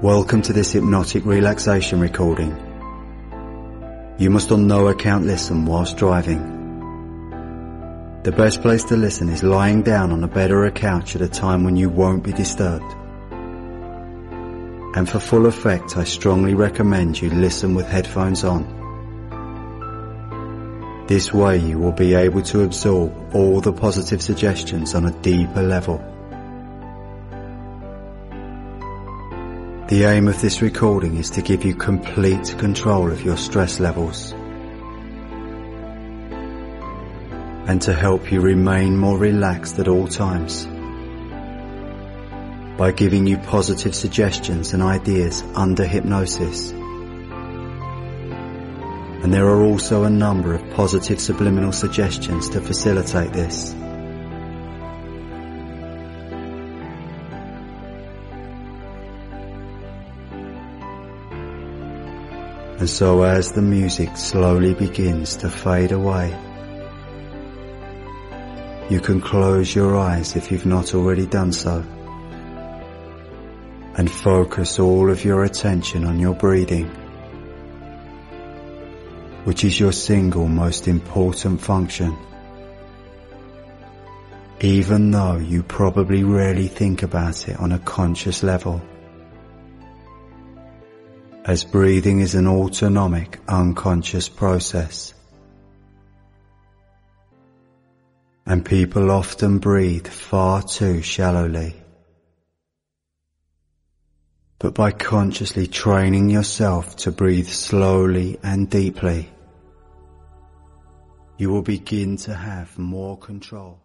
Welcome to this hypnotic relaxation recording. You must on no account listen whilst driving. The best place to listen is lying down on a bed or a couch at a time when you won't be disturbed. And for full effect, I strongly recommend you listen with headphones on. This way you will be able to absorb all the positive suggestions on a deeper level. The aim of this recording is to give you complete control of your stress levels and to help you remain more relaxed at all times by giving you positive suggestions and ideas under hypnosis. And there are also a number of positive subliminal suggestions to facilitate this. And so as the music slowly begins to fade away, you can close your eyes if you've not already done so, and focus all of your attention on your breathing, which is your single most important function, even though you probably rarely think about it on a conscious level, as breathing is an autonomic, unconscious process. And people often breathe far too shallowly. But by consciously training yourself to breathe slowly and deeply, you will begin to have more control.